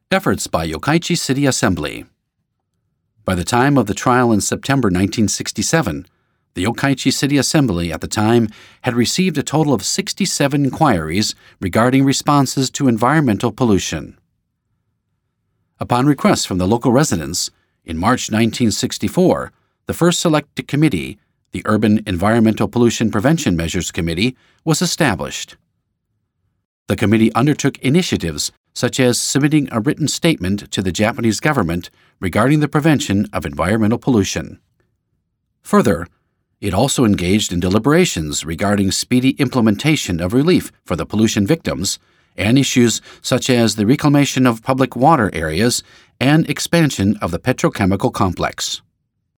Efforts by Yokkaichi City Assembly. By the time of the trial in September 1967, the Yokkaichi City Assembly at the time had received a total of 67 inquiries regarding responses to environmental pollution. Upon request from the local residents, in March 1964, the first selected committee, the Urban Environmental Pollution Prevention Measures Committee, was established. The committee undertook initiatives such as submitting a written statement to the Japanese government regarding the prevention of environmental pollution. Further, it also engaged in deliberations regarding speedy implementation of relief for the pollution victims and issues such as the reclamation of public water areas and expansion of the petrochemical complex.